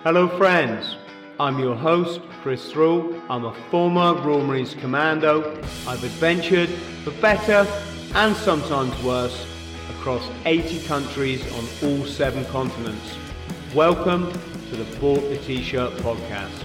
Hello friends, I'm your host Chris Thrall. I'm a former Royal Marines Commando. I've adventured for better and sometimes worse across 80 countries on all 7 continents. Welcome to the Bought the T-Shirt podcast.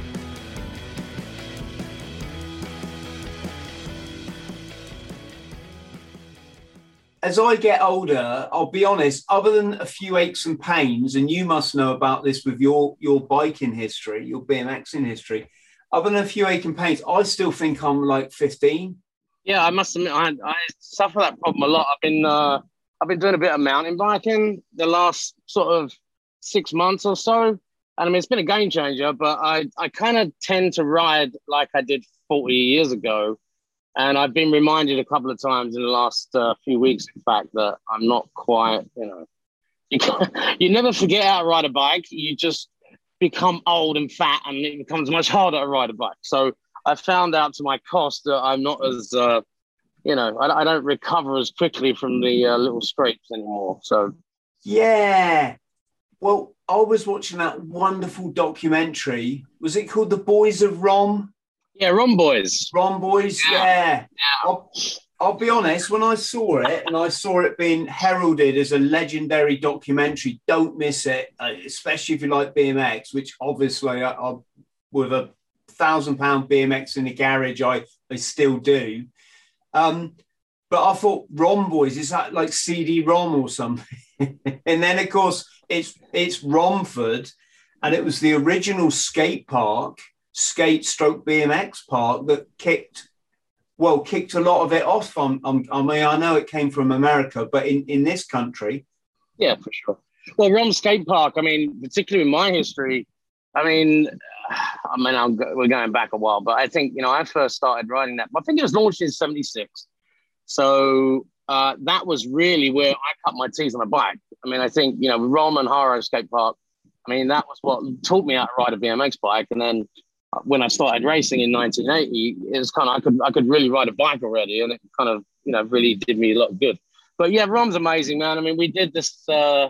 As I get older, I'll be honest, other than a few aches and pains, and you must know about this with your biking history, your BMXing history, other than a few aches and pains, I still think I'm like 15. Yeah, I must admit, I suffer that problem a lot. I've been doing a bit of mountain biking the last sort of 6 months or so. And I mean, it's been a game changer, but I kind of tend to ride like I did 40 years ago. And I've been reminded a couple of times in the last few weeks, in fact, that I'm not quite, you never forget how to ride a bike. You just become old and fat and it becomes much harder to ride a bike. So I found out to my cost that I'm not as, I don't recover as quickly from the little scrapes anymore. So, yeah. Well, I was watching that wonderful documentary. Was it called The Boys of Rom? Yeah, Rom Boys. Rom Boys, yeah. I'll be honest, when I saw it, and I saw it being heralded as a legendary documentary, don't miss it, especially if you like BMX, which obviously I with a £1,000 BMX in the garage, I still do. But I thought Rom Boys, is that like CD-ROM or something? And then, of course, it's Romford, and it was the original skate stroke BMX park that kicked a lot of it off. I mean, I know it came from America, but in this country. Yeah, for sure. Well, Rom Skate Park, I mean, particularly in my history, we're going back a while, but I think, I first started riding that. I think it was launched in 76. So that was really where I cut my teeth on a bike. I mean, I think, Rom and Haro Skate Park, I mean, that was what taught me how to ride a BMX bike. And then when I started racing in 1980, it was kind of, I could really ride a bike already, and it kind of, really did me a lot of good. But yeah, Rom's amazing, man. I mean, we did this,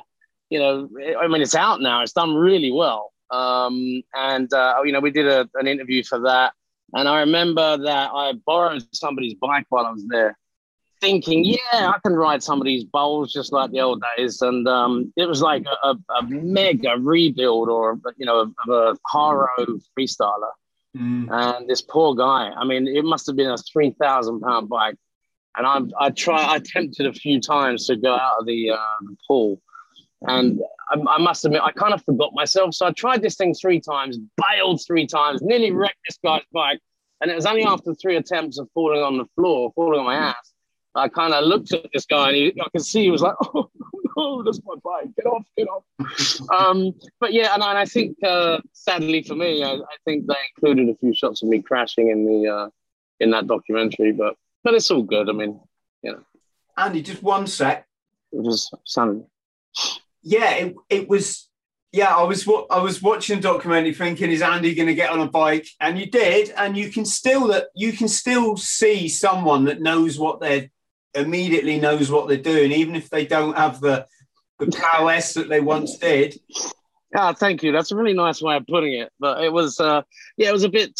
it's out now. It's done really well. We did an interview for that. And I remember that I borrowed somebody's bike while I was there, thinking, yeah, I can ride some of these bowls just like the old days. And it was like a mega rebuild of a Haro freestyler. And this poor guy, I mean, it must have been a £3,000 bike. And I attempted a few times to go out of the pool. And I must admit, I kind of forgot myself. So I tried this thing 3 times, bailed 3 times, nearly wrecked this guy's bike. And it was only after 3 attempts of falling on my ass, I kind of looked at this guy and I could see he was like, oh, no, that's my bike. Get off. But yeah, and I think, sadly for me, I think they included a few shots of me crashing in that documentary, but it's all good. I mean, Andy, just one sec. It was Sunday. Yeah, it was. Yeah, I was watching a documentary thinking, is Andy going to get on a bike? And you did, and you can still see someone that immediately knows what they're doing, even if they don't have the prowess that they once did. Ah, thank you. That's a really nice way of putting it. But it was, it was a bit.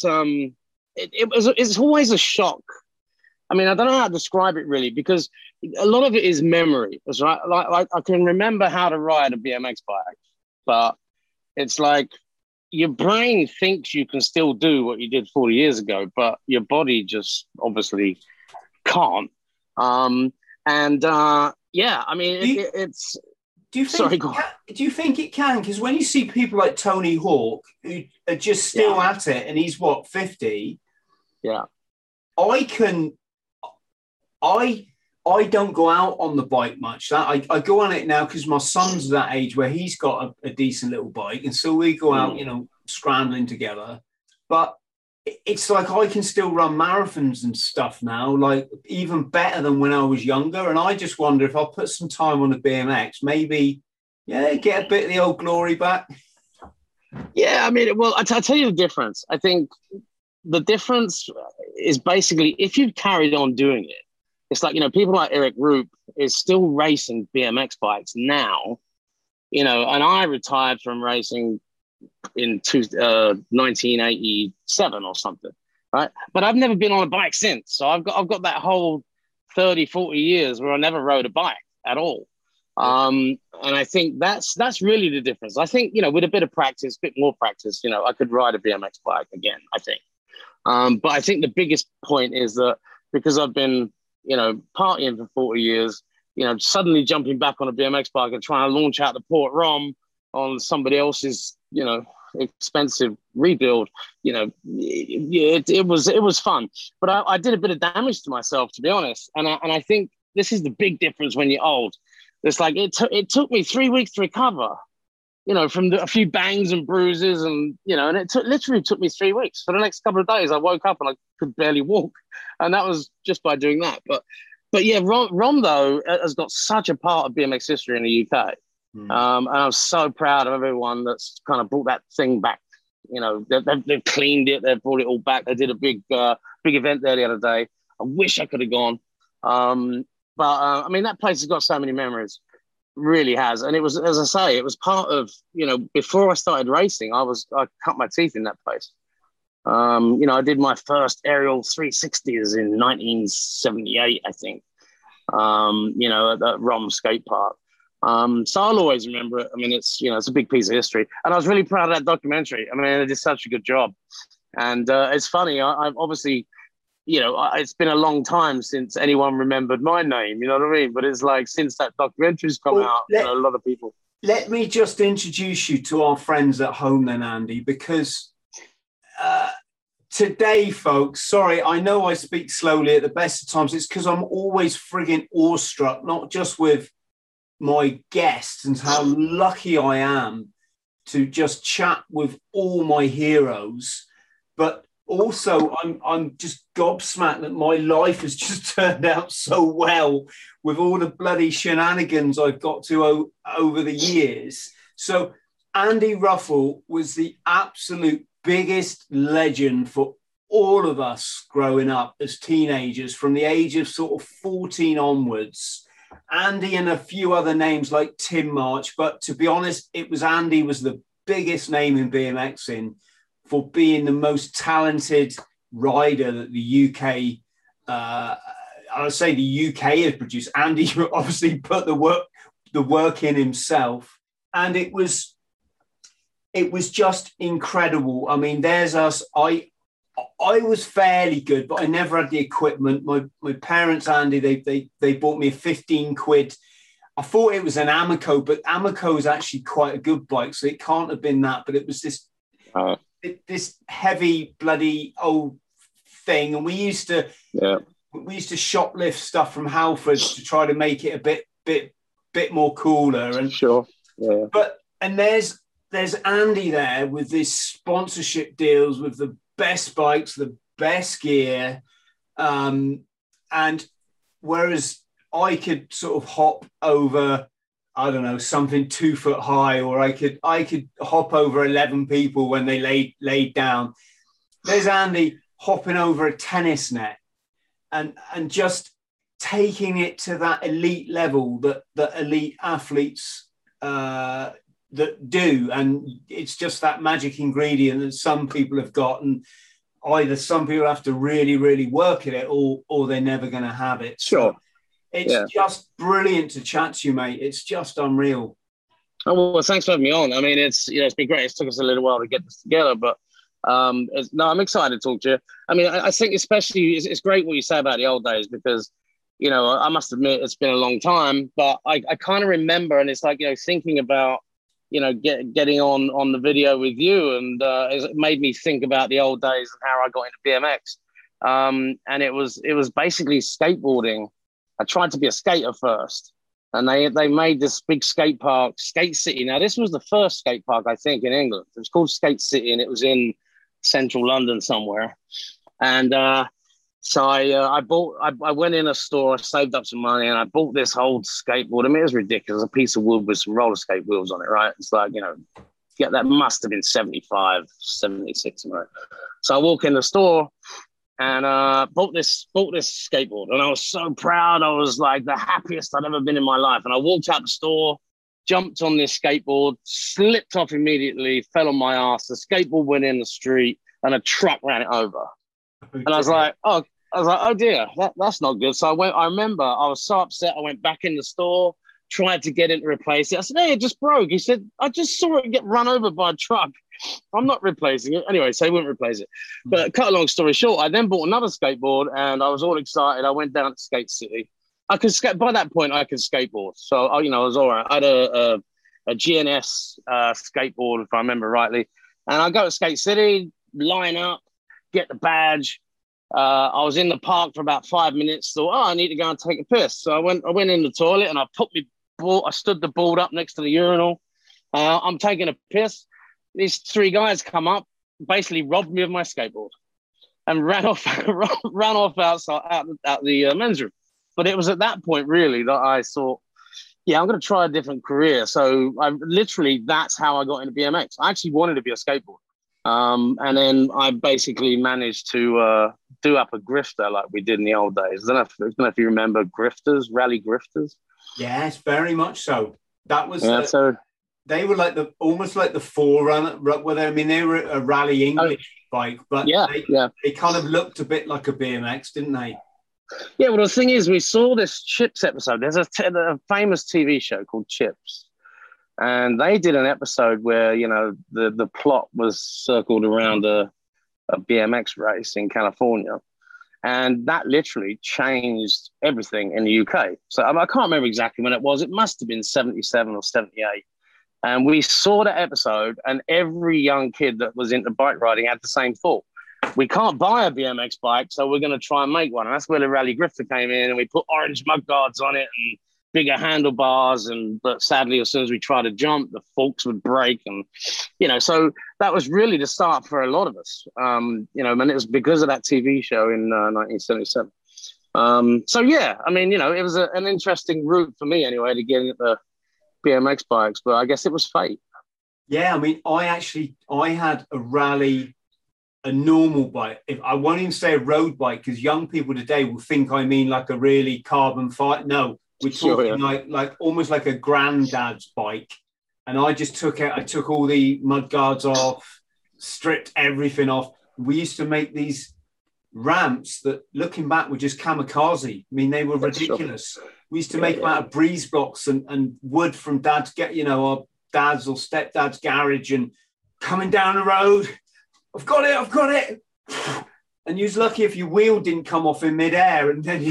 It's always a shock. I mean, I don't know how to describe it really, because a lot of it is memory. That's right. Like I can remember how to ride a BMX bike, but it's like your brain thinks you can still do what you did 40 years ago, but your body just obviously can't. I mean, it's. Do you think it can? Because when you see people like Tony Hawk who are just still at it, and he's 50? Yeah. I don't go out on the bike much. I go on it now because my son's that age where he's got a decent little bike, and so we go out, scrambling together. But it's like I can still run marathons and stuff now, like even better than when I was younger. And I just wonder if I'll put some time on the BMX, maybe, get a bit of the old glory back. Yeah, I mean, well, I'll tell you the difference. I think the difference is basically if you've carried on doing it, it's like, people like Eric Roop is still racing BMX bikes now, and I retired from racing 1987 or something, right? But I've never been on a bike since. So I've got that whole 30, 40 years where I never rode a bike at all. And I think that's really the difference. I think, with a bit of practice, a bit more practice, I could ride a BMX bike again, I think. But I think the biggest point is that because I've been, partying for 40 years, suddenly jumping back on a BMX bike and trying to launch out the Port Rom on somebody else's, expensive rebuild, it was fun. But I did a bit of damage to myself, to be honest. And I think this is the big difference when you're old. It's like it took me 3 weeks to recover, from a few bangs and bruises, and and it literally took me 3 weeks. For the next couple of days, I woke up and I could barely walk, and that was just by doing that. But yeah, Rom though has got such a part of BMX history in the UK, and I'm so proud of everyone that's kind of brought that thing back. They've cleaned it, they've brought it all back. They did a big event there the other day. I wish I could have gone. But I mean, that place has got so many memories, really has. And it was, as I say, it was part of, before I started racing, I cut my teeth in that place. I did my first aerial 360s in 1978, I think, at that Rom skate park. So I'll always remember it. I mean, it's a big piece of history. And I was really proud of that documentary. I mean, they did such a good job. And it's funny, I've obviously, it's been a long time since anyone remembered my name, you know what I mean? But it's like, since that documentary's come out, a lot of people. Let me just introduce you to our friends at home then, Andy, because today, folks, sorry, I know I speak slowly at the best of times. It's because I'm always frigging awestruck, not just with my guests and how lucky I am to just chat with all my heroes, but also I'm just gobsmacked that my life has just turned out so well with all the bloody shenanigans I've got to over the years. So Andy Ruffell was the absolute biggest legend for all of us growing up as teenagers, from the age of sort of 14 onwards. Andy and a few other names like Tim March, but to be honest, Andy was the biggest name in BMXing for being the most talented rider that the UK, I would say the UK has produced. Andy obviously put the work in himself, and it was just incredible. I mean, there's us. I was fairly good, but I never had the equipment. My parents, Andy, they bought me a 15 quid. I thought it was an Amoco, but Amoco is actually quite a good bike, so it can't have been that. But it was this heavy bloody old thing, and we used to shoplift stuff from Halfords to try to make it a bit more cooler. And sure, yeah. And there's Andy there with these sponsorship deals with the best bikes, the best gear, and whereas I could sort of hop over, I don't know, something 2 foot high, or I could hop over 11 people when they laid down. There's Andy hopping over a tennis net and just taking it to that elite level that elite athletes that do. And it's just that magic ingredient that some people have got, and either some people have to really, really work at it, or they're never going to have it. Sure. So it's just brilliant to chat to you, mate. It's just unreal. Oh, well, thanks for having me on. I mean, it's been great. It took us a little while to get this together, but I'm excited to talk to you. I mean, I think especially it's great what you say about the old days, because, I must admit it's been a long time, but I kind of remember, and it's like, thinking about, getting on the video with you, and it made me think about the old days and how I got into BMX. And it was basically skateboarding. I tried to be a skater first, and they made this big skate park, Skate City. Now, this was the first skate park, I think, in England. It was called Skate City, and it was in central London somewhere. And so I went in a store, I saved up some money, and I bought this old skateboard. I mean, it was ridiculous. A piece of wood with some roller skate wheels on it, right? It's like, that must have been 75, 76, right? So I walk in the store and bought this skateboard, and I was so proud. I was like the happiest I'd ever been in my life. And I walked out the store, jumped on this skateboard, slipped off immediately, fell on my ass. The skateboard went in the street and a truck ran it over. And I was like, oh dear, that's not good. So I remember I was so upset. I went back in the store, tried to get it to replace it. I said, hey, it just broke. He said, I just saw it get run over by a truck. I'm not replacing it. Anyway, so he wouldn't replace it. But cut a long story short, I then bought another skateboard and I was all excited. I went down to Skate City. I could skate. By that point, I could skateboard. So, I was all right. I had a GNS skateboard, if I remember rightly. And I go to Skate City, line up, get the badge. I was in the park for about 5 minutes. Thought, I need to go and take a piss. So I went in the toilet and I stood the board up next to the urinal. I'm taking a piss. These 3 guys come up, basically robbed me of my skateboard, and ran off outside out the men's room. But it was at that point really that I thought, yeah, I'm going to try a different career. So that's how I got into BMX. I actually wanted to be a skateboarder. And then I basically managed to do up a grifter like we did in the old days. I don't know if you remember grifters, rally grifters. Yes, very much so. That was they were like almost like the forerunner. They were a rally English bike, but they kind of looked a bit like a BMX, didn't they? Yeah, well, the thing is, we saw this Chips episode. There's a famous TV show called Chips. And they did an episode where, the plot was circled around a BMX race in California. And that literally changed everything in the UK. So I can't remember exactly when it was. It must have been 77 or 78. And we saw that episode, and every young kid that was into bike riding had the same thought. We can't buy a BMX bike, so we're going to try and make one. And that's where the Rally Grifter came in, and we put orange mud guards on it and bigger handlebars. But sadly, as soon as we tried to jump, the forks would break. And, so that was really the start for a lot of us, and it was because of that TV show in 1977. It was an interesting route for me anyway to get into BMX bikes, but I guess it was fate. Yeah, I had a normal bike. If I won't even say a road bike, because young people today will think I mean like a really carbon fiber. No, we're talking like almost like a granddad's bike. And I just took all the mud guards off, stripped everything off. We used to make these ramps that, looking back, were just kamikaze. They were ridiculous. We used to make them out of breeze blocks and wood from dad's, our dad's or stepdad's garage, and coming down the road. I've got it. And you're lucky if your wheel didn't come off in midair, and then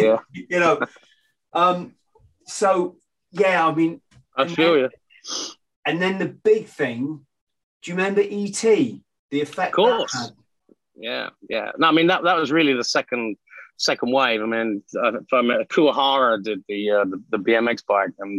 I feel you. And then the big thing, do you remember E.T.? The effect, of course. That had? Yeah. No, that was really the second wave. Kuwahara did the BMX bike, and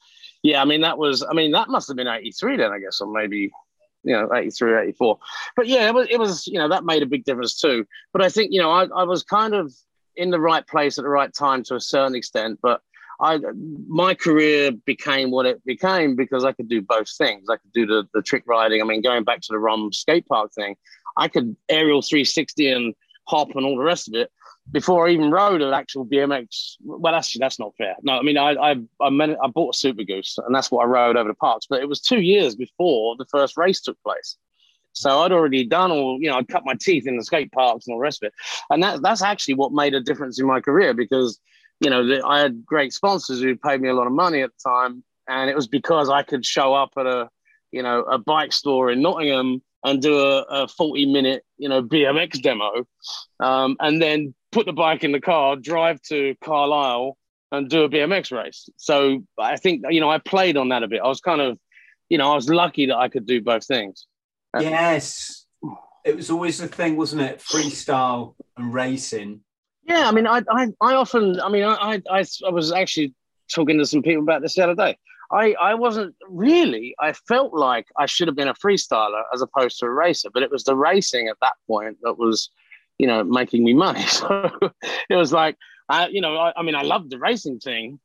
that must have been 83 then, I guess, or maybe 83, 84. But yeah, it was that made a big difference too. But I think I was kind of in the right place at the right time to a certain extent. But my career became what it became because I could do both things. I could do the trick riding. Going back to the ROM skate park thing, I could aerial 360 and hop and all the rest of it before I even rode an actual BMX. Well, actually, that's not fair. No, I bought a Super Goose, and that's what I rode over the parks. But it was 2 years before the first race took place. So I'd already done I'd cut my teeth in the skate parks and all the rest of it. And that's actually what made a difference in my career because, I had great sponsors who paid me a lot of money at the time. And it was because I could show up at a bike store in Nottingham and do a 40-minute, BMX demo, and then put the bike in the car, drive to Carlisle and do a BMX race. So I think, I played on that a bit. I was kind of, I was lucky that I could do both things. Yes. It was always the thing, wasn't it? Freestyle and racing. Yeah. I often, I was actually talking to some people about this the other day. I wasn't really, I felt like I should have been a freestyler as opposed to a racer, but it was the racing at that point that was, making me money. So it was like, I loved the racing thing.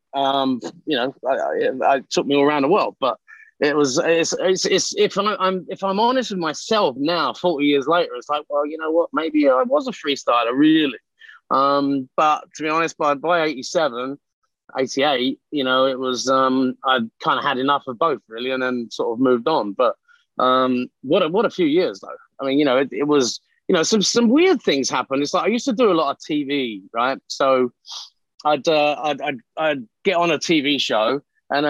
It took me all around the world, but it's if I'm honest with myself now, 40 years later, it's like, well, you know what, maybe I was a freestyler really. But to be honest, by 87, '88, it was I kind of had enough of both really, and then sort of moved on. But what a few years though. I mean, it was some weird things happened. It's like I used to do a lot of TV, right? So I'd get on a TV show, and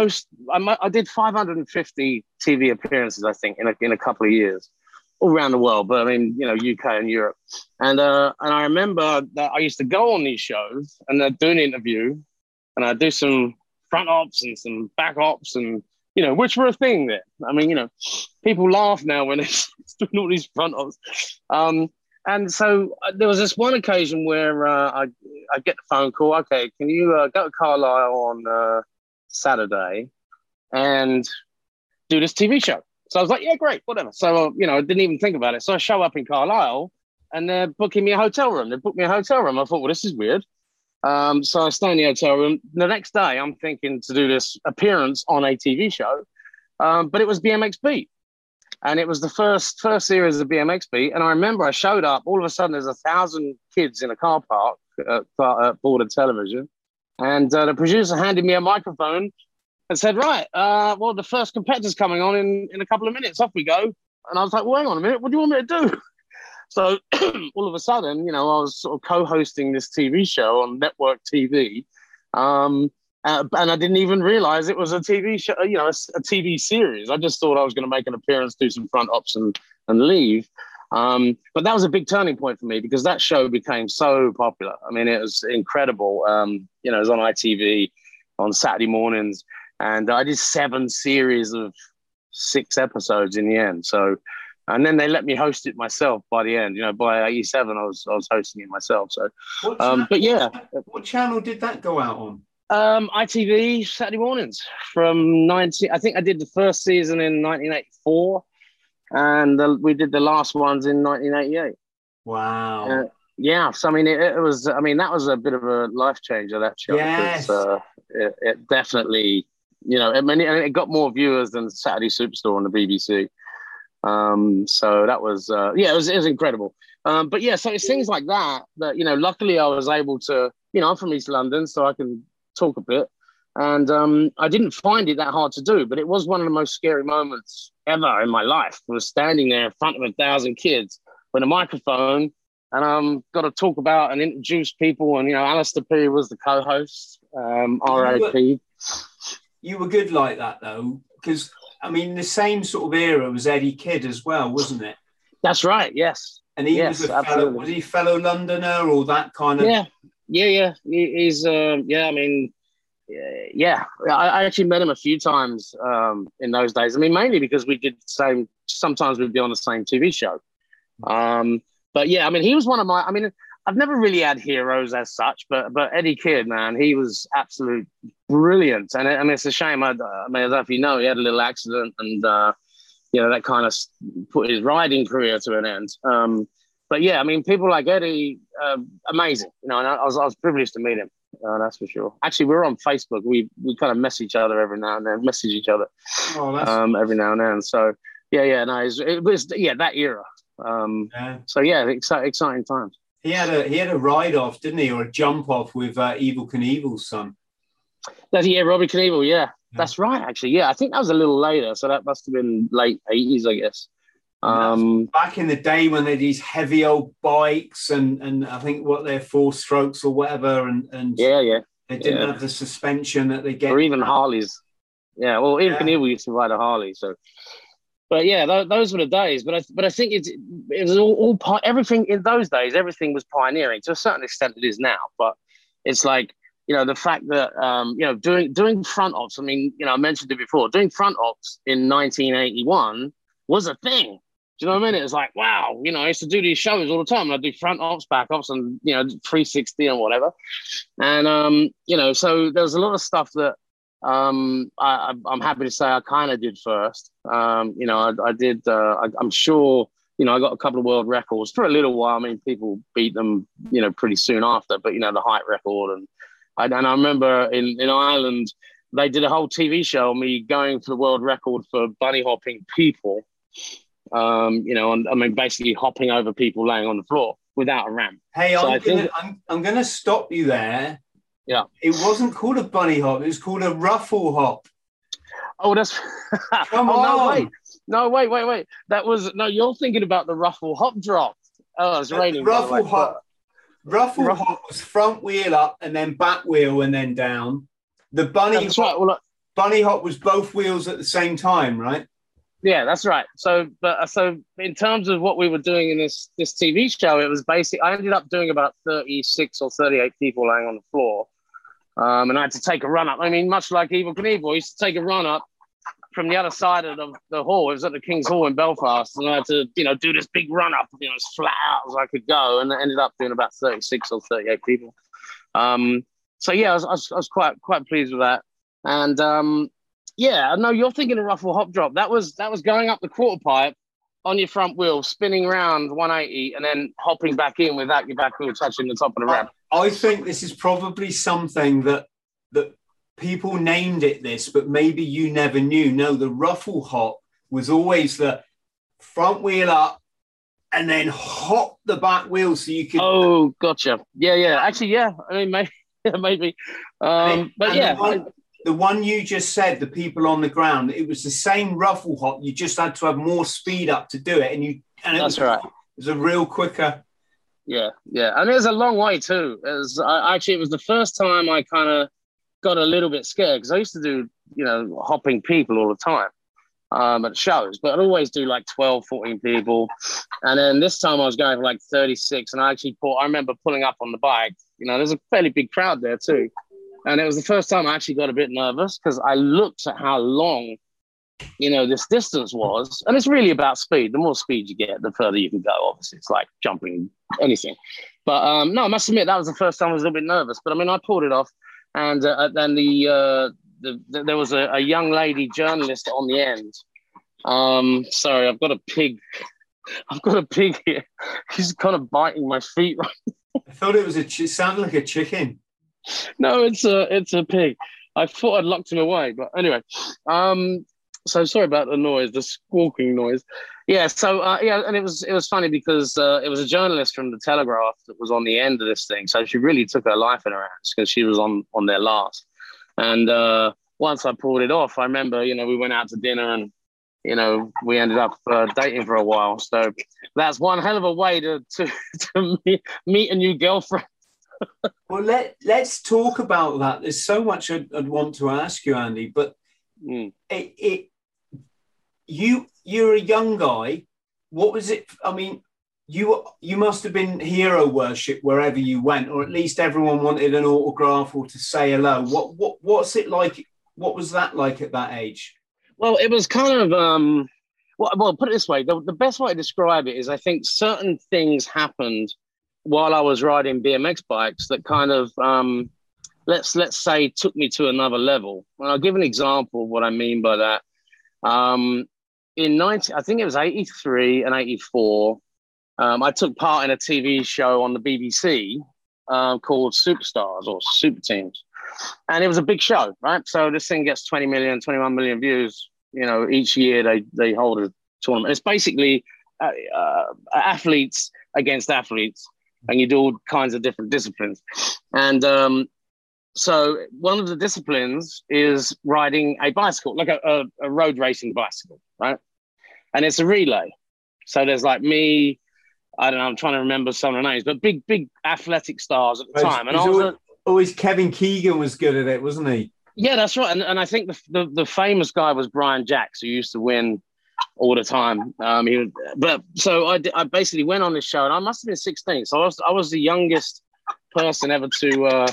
I did 550 TV appearances, I think, in a couple of years, all around the world. But I mean, UK and Europe, and I remember that I used to go on these shows and I'd do an interview, and I'd do some front ops and some back ops, and which were a thing then. I mean, people laugh now when it's doing all these front ops. And so there was this one occasion where I get the phone call. Okay, can you go to Carlisle on Saturday and do this TV show? So I was like, yeah, great, whatever. So, I didn't even think about it. So I show up in Carlisle and they're booking me a hotel room. They booked me a hotel room. I thought, well, this is weird. So I stay in the hotel room. The next day, I'm thinking to do this appearance on a TV show, but it was BMX Beat. And it was the first series of BMX Beat. And I remember I showed up. All of a sudden, there's 1,000 kids in a car park at Border Television. And the producer handed me a microphone and said, right, well, the first competitor's coming on in a couple of minutes. Off we go. And I was like, well, hang on a minute. What do you want me to do? So all of a sudden, I was sort of co-hosting this TV show on network TV. And I didn't even realize it was a TV show, a TV series. I just thought I was going to make an appearance, do some front ops and leave. But that was a big turning point for me because that show became so popular. I mean, it was incredible. It was on ITV on Saturday mornings, and I did 7 series of 6 episodes in the end. So, and then they let me host it myself by the end. By '87, I was hosting it myself. So, but yeah. What channel did that go out on? ITV Saturday mornings from I think I did the first season in 1984, and we did the last ones in 1988. Wow. Yeah, so I mean, it was. I mean, that was a bit of a life changer, that show. Yes. Because, it definitely, it got more viewers than Saturday Superstore on the BBC. So that was, it was incredible. But yeah, so it's things like that, luckily I was able to, I'm from East London, so I can talk a bit. And I didn't find it that hard to do, but it was one of the most scary moments ever in my life. I was standing there in front of 1,000 kids with a microphone, and got to talk about and introduce people. And, Alistair P was the co-host, RIP. You were good like that, though, because, I mean, the same sort of era was Eddie Kidd as well, wasn't it? That's right, yes. And he was a fellow Londoner or that kind of... Yeah. He's, I mean... Yeah, I actually met him a few times in those days. I mean, mainly because we did the same. Sometimes we'd be on the same TV show. But yeah, I mean, he was one of my. I mean, I've never really had heroes as such, but Eddie Kidd, man, he was absolute brilliant. And I mean, it's a shame. I mean, I don't know if you know, he had a little accident, and that kind of put his riding career to an end. But yeah, I mean, people like Eddie, amazing. And I was privileged to meet him. That's for sure. Actually, we're on Facebook. We kind of message each other every now and then. Every now and then. So it was that era. So yeah, exciting times. He had a ride off, didn't he, or a jump off with Evel Knievel's son? Robbie Knievel. Yeah, that's right. Actually, yeah, I think that was a little later. So that must have been late '80s, I guess. Back in the day when they had these heavy old bikes and I think they're 4-strokes or whatever, and they didn't have the suspension that they get, or even Harleys. Yeah, well, even Knievel used to ride a Harley. So, but yeah, those were the days. But I think it was all everything in those days. Everything was pioneering to a certain extent. It is now, but it's like the fact that doing front ops. I mean, I mentioned it before. Doing front ops in 1981 was a thing. Do you know what I mean? It was like, wow, I used to do these shows all the time. I'd do front ops, back ops, and, 360 and whatever. And, so there was a lot of stuff that I'm happy to say I kind of did first. I did, I'm sure, I got a couple of world records for a little while. I mean, people beat them, pretty soon after, but, the height record. And I remember in Ireland, they did a whole TV show on me going for the world record for bunny hopping people. And I mean, basically hopping over people laying on the floor without a ramp. Hey, I'm going to stop you there Yeah. It wasn't called a bunny hop. It was called a ruffle hop. Oh, that's Come on. No, wait. You're thinking about the ruffle hop drop. Oh, it's raining. Ruffle hop. Ruffle hop was front wheel up and then back wheel and then down. The bunny hop, right. Well, bunny hop was both wheels at the same time, right? Yeah, that's right. So in terms of what we were doing in this TV show, it was basically I ended up doing about 36 or 38 people laying on the floor, and I had to take a run up. I mean, much like Evel Knievel, I used to take a run up from the other side of the hall. It was at the King's Hall in Belfast, and I had to do this big run up, as flat out as I could go, and I ended up doing about 36 or 38 people. So yeah, I was quite pleased with that, and. Yeah, no, you're thinking of ruffle hop drop. That was going up the quarter pipe on your front wheel, spinning around 180, and then hopping back in without your back wheel touching the top of the ramp. I think this is probably something that people named it this, but maybe you never knew. No, the ruffle hop was always the front wheel up and then hop the back wheel so you could. Oh, gotcha. Yeah. Actually, yeah. I mean, maybe. But yeah. The one you just said, the people on the ground, it was the same ruffle hop. You just had to have more speed up to do it. That's right. It was a real quicker. Yeah. And it was a long way too. It was the first time I kind of got a little bit scared because I used to do, hopping people all the time at shows, but I'd always do like 12, 14 people. And then this time I was going for like 36 and I remember pulling up on the bike. There's a fairly big crowd there too. And it was the first time I actually got a bit nervous because I looked at how long, this distance was. And it's really about speed. The more speed you get, the further you can go. Obviously, it's like jumping anything. But no, I must admit, that was the first time I was a little bit nervous. But I mean, I pulled it off. And then there was a young lady journalist on the end. Sorry, I've got a pig. I've got a pig here. He's kind of biting my feet. I thought it was sounded like a chicken. No, it's a pig. I thought I'd locked him away, but anyway. So sorry about the noise, the squawking noise. Yeah. So and it was funny because it was a journalist from the Telegraph that was on the end of this thing. So she really took her life in her hands because she was on their last. And once I pulled it off, I remember we went out to dinner and we ended up dating for a while. So that's one hell of a way to meet a new girlfriend. Well, let's talk about that. There's so much I'd want to ask you, Andy, but you're a young guy. What was it? I mean, you must have been hero worship wherever you went, or at least everyone wanted an autograph or to say hello. What's it like? What was that like at that age? Well, it was kind of well, put it this way: the best way to describe it is, I think certain things happened while I was riding BMX bikes that kind of, let's say, took me to another level. And I'll give an example of what I mean by that. I think it was 83 and 84, I took part in a TV show on the BBC called Superstars or Super Teams. And it was a big show, right? So this thing gets 20 million, 21 million views. Each year they hold a tournament. It's basically athletes against athletes. And you do all kinds of different disciplines. And so one of the disciplines is riding a bicycle, like a road racing bicycle, right? And it's a relay. So there's like me, I don't know, I'm trying to remember some of the names, but big athletic stars at the time. And always Kevin Keegan was good at it, wasn't he? Yeah, that's right. And I think the famous guy was Brian Jacks, who used to win all the time. So I basically went on this show, and I must have been 16. So I was the youngest person ever to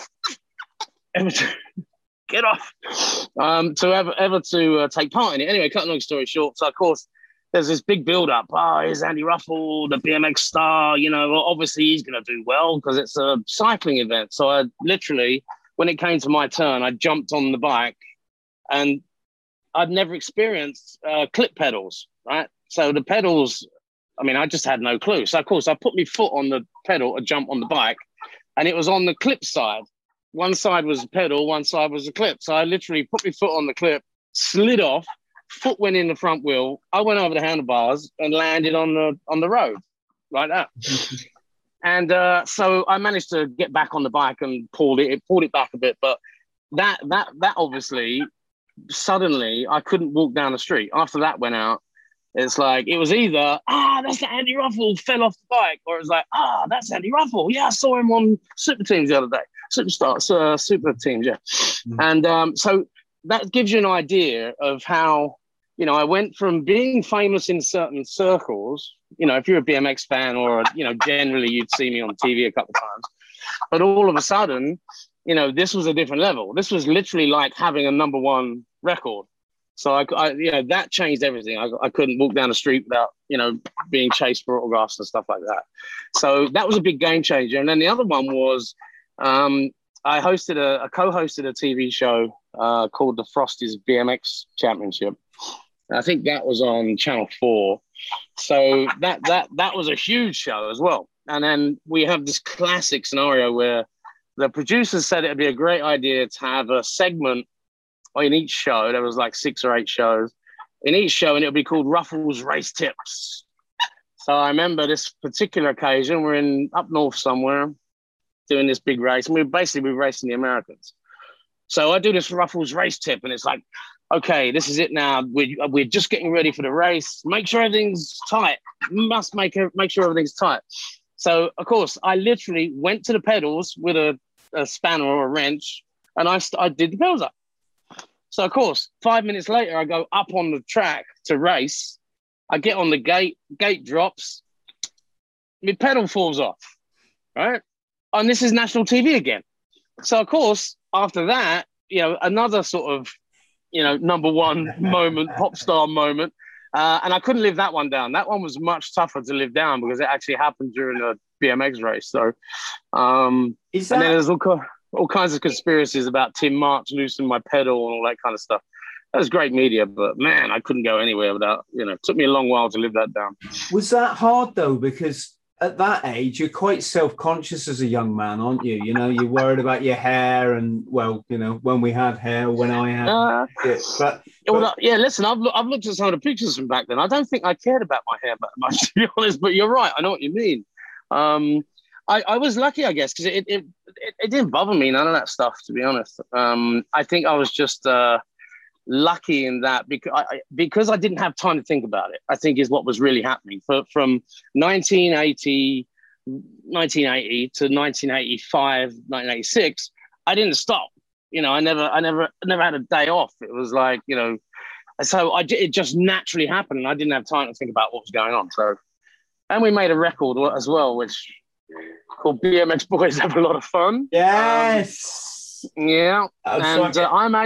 get off, to ever to take part in it. Anyway, cut a long story short. So of course, there's this big build up. Oh, here's Andy Ruffle, the BMX star. Obviously he's going to do well because it's a cycling event. So I literally, when it came to my turn, I jumped on the bike, and I'd never experienced clip pedals, right? So the pedals, I mean, I just had no clue. So, of course, I put my foot on the pedal to jump on the bike, and it was on the clip side. One side was a pedal, one side was a clip. So I literally put my foot on the clip, slid off, foot went in the front wheel. I went over the handlebars and landed on the road like that. And so I managed to get back on the bike and pulled it back a bit. But that obviously, suddenly I couldn't walk down the street. After that went out, it's like, it was either, that's Andy Ruffle fell off the bike, or it was like, that's Andy Ruffle. Yeah, I saw him on Super Teams the other day. Super Teams, yeah. And so that gives you an idea of how, you know, I went from being famous in certain circles, you know, if you're a BMX fan or, you know, generally you'd see me on TV a couple of times, but all of a sudden, you know, this was a different level. This was literally like having a #1 record. So I you know, that changed everything. I couldn't walk down the street without, you know, being chased for autographs and stuff like that. So that was a big game changer. And then the other one was, I co-hosted a TV show called the Frosties BMX Championship. I think that was on Channel 4. So that was a huge show as well. And then we have this classic scenario where the producers said it'd be a great idea to have a segment in each show. There was like 6 or 8 shows in each show, and it would be called Ruffles Race Tips. So I remember this particular occasion, we're in up north somewhere doing this big race, and we were racing the Americans. So I do this Ruffles race tip, and it's like, okay, this is it now. We're just getting ready for the race. Make sure everything's tight. Must make sure everything's tight. So, of course, I literally went to the pedals with a spanner or a wrench, and I did the pedals up. So, of course, 5 minutes later, I go up on the track to race. I get on the gate drops. My pedal falls off, right? And this is national TV again. So, of course, after that, you know, another sort of, you know, #1 moment, pop star moment. And I couldn't live that one down. That one was much tougher to live down because it actually happened during a BMX race. So, and then there's all kinds of conspiracies about Tim March loosening my pedal and all that kind of stuff. That was great media, but man, I couldn't go anywhere without, you know, it took me a long while to live that down. Was that hard though? Because at that age, you're quite self-conscious as a young man, aren't you? You know, you're worried about your hair and, well, you know, when we had hair, when I had it. Yeah, listen, I've looked at some of the pictures from back then. I don't think I cared about my hair that much, to be honest, but you're right. I know what you mean. I was lucky, I guess, because it didn't bother me, none of that stuff, to be honest. I think I was just lucky in that because I didn't have time to think about it, I think is what was really happening. From 1980 to 1985, 1986, I didn't stop. You know, I never had a day off. It was like, you know, so it just naturally happened, and I didn't have time to think about what was going on. So, and we made a record as well, which called BMX Boys Have a Lot of Fun. Yes. Yeah, and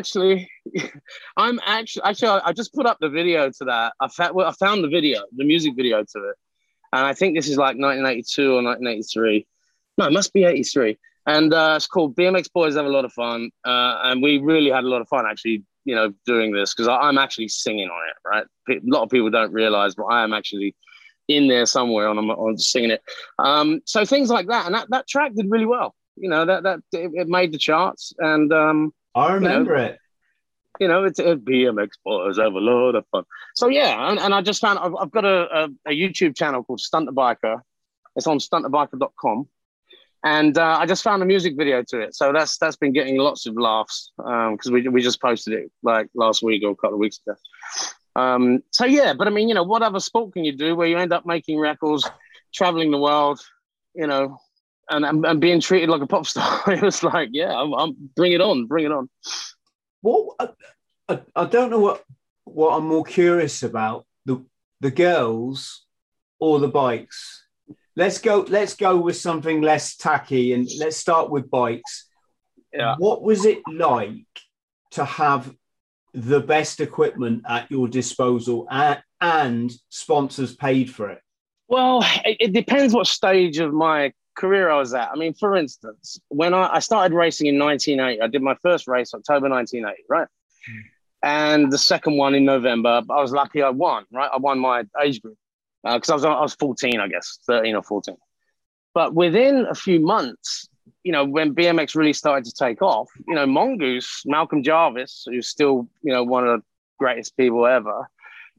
I just put up the video to that. I found the music video to it, and I think this is like 1982 or 1983. No, it must be 83. And it's called BMX Boys Have a Lot of Fun, and we really had a lot of fun actually, you know, doing this because I'm actually singing on it. Right, a lot of people don't realize, but I am actually in there somewhere on singing it. So things like that, and that track did really well. You know, that it made the charts, and I remember it. You know, it's BMX Boys Have a Lot of Fun. So yeah, and I just found I've got a YouTube channel called Stunt the Biker. It's on stuntthebiker.com, and I just found a music video to it. So that's been getting lots of laughs because we just posted it like last week or a couple of weeks ago. So yeah, but I mean, you know, what other sport can you do where you end up making records, traveling the world, you know? And being treated like a pop star. It was like, yeah, I'm bring it on. Well, I don't know what I'm more curious about, the girls or the bikes. Let's go with something less tacky, and let's start with bikes. Yeah. What was it like to have the best equipment at your disposal and sponsors paid for it? Well, it depends what stage of my career I was at. I mean, for instance, when I started racing in 1980, I did my first race October 1980, right? And the second one in November, I was lucky I won, right? I won my age group because I was 14, I guess, 13 or 14. But within a few months, you know, when BMX really started to take off, you know, Mongoose, Malcolm Jarvis, who's still, you know, one of the greatest people ever,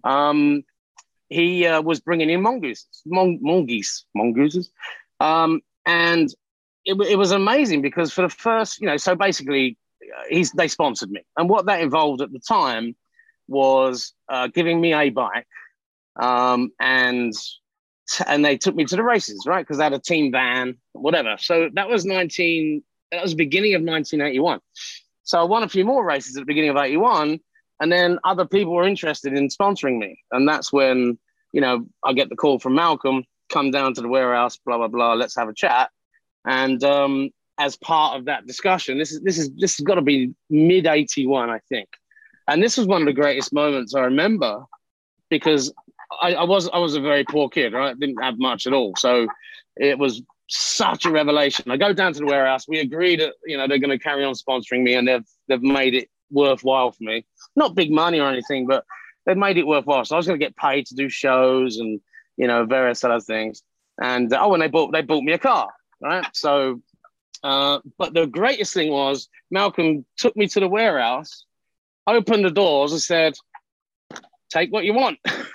he was bringing in mongooses. And it was amazing because for the first, so basically they sponsored me. And what that involved at the time was giving me a bike, and they took me to the races, right? Because they had a team van, whatever. So that was the beginning of 1981. So I won a few more races at the beginning of 81, and then other people were interested in sponsoring me. And that's when, I get the call from Malcolm, come down to the warehouse, blah, blah, blah, let's have a chat. And as part of that discussion, this has got to be mid 81, I think. And this was one of the greatest moments I remember, because I was a very poor kid, right? Didn't have much at all. So it was such a revelation. I go down to the warehouse. We agree that, they're going to carry on sponsoring me, and they've made it worthwhile for me. Not big money or anything, but they've made it worthwhile. So I was going to get paid to do shows and, various other things. And and they bought me a car, right? So, but the greatest thing was Malcolm took me to the warehouse, opened the doors and said, take what you want.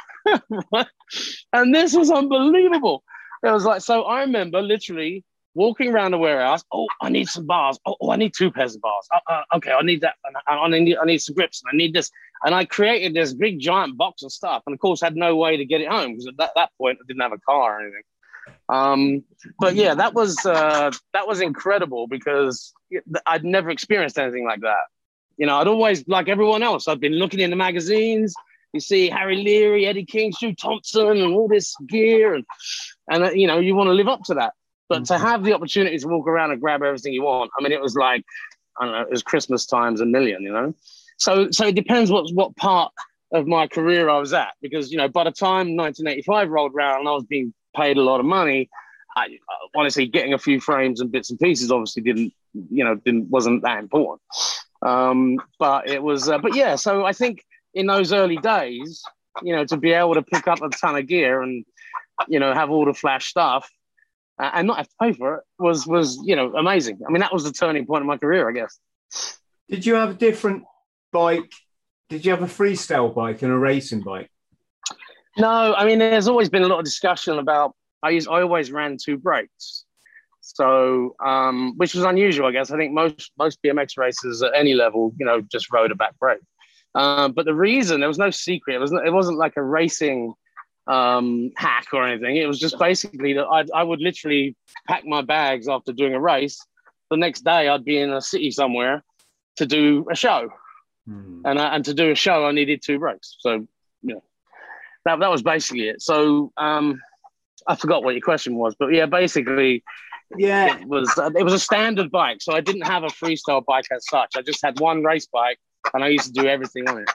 And this was unbelievable. It was like, so I remember literally walking around the warehouse. Oh, I need some bars. Oh, I need 2 pairs of bars. Okay, I need that. I need some grips. And I need this. And I created this big giant box of stuff. And of course, had no way to get it home because at that point, I didn't have a car or anything. But yeah, that was incredible because I'd never experienced anything like that. I'd always, like everyone else, I'd been looking in the magazines. You see Harry Leary, Eddie King, Stu Thompson, and all this gear, and you want to live up to that. But to have the opportunity to walk around and grab everything you want, I mean, it was like, I don't know, it was Christmas times a million, So it depends what part of my career I was at, because by the time 1985 rolled around and I was being paid a lot of money, I honestly getting a few frames and bits and pieces obviously wasn't that important. But it was, but yeah. So I think in those early days, to be able to pick up a ton of gear and have all the flash stuff and not have to pay for it was amazing. I mean, that was the turning point of my career, I guess. Did you have a different bike? Did you have a freestyle bike and a racing bike? No, I mean, there's always been a lot of discussion about. I always ran 2 brakes, so which was unusual, I guess. I think most BMX racers at any level, just rode a back brake. But the reason, there was no secret. It wasn't like a racing hack or anything. It was just basically that I would literally pack my bags after doing a race. The next day, I'd be in a city somewhere to do a show, and to do a show, I needed 2 brakes. So that was basically it. So I forgot what your question was, but yeah, basically. Yeah, it was a standard bike, so I didn't have a freestyle bike as such. I just had one race bike, and I used to do everything on